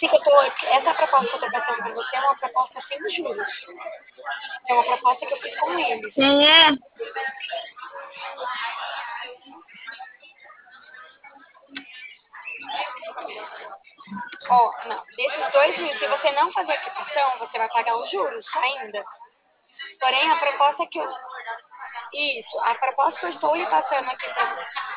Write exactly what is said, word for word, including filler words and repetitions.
Esse que eu tô, essa proposta que eu tô passando para você é uma proposta sem juros. É uma proposta que eu fiz com eles. Quem é? Ó, não, desses dois mil, se você não fazer a quitação, você vai pagar os juros ainda. Porém, a proposta que eu... Isso, a proposta que eu estou lhe passando aqui pra...